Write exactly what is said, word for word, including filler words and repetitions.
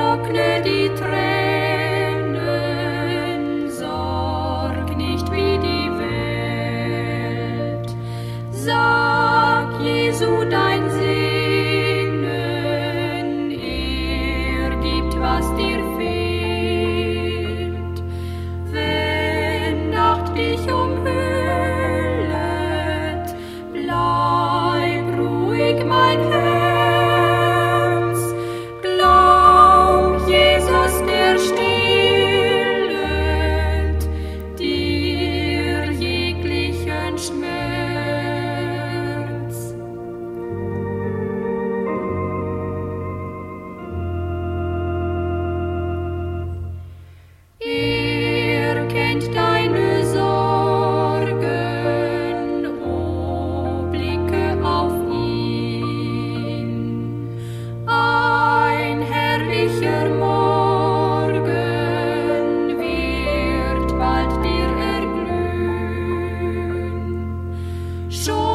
trockne die Tränen, sorg nicht wie die Welt. Sag Jesu dein Sehnen, er gibt, was dir fehlt. Wenn Nacht dich umhüllet, bleib ruhig, mein Herz. Glaub, Jesus, der stillet dir jeglichen Schmerz. Er kennt deine Sorgen, o blicke auf ihn. Ein herrlicher Morgen wird bald dir erglühen. Schon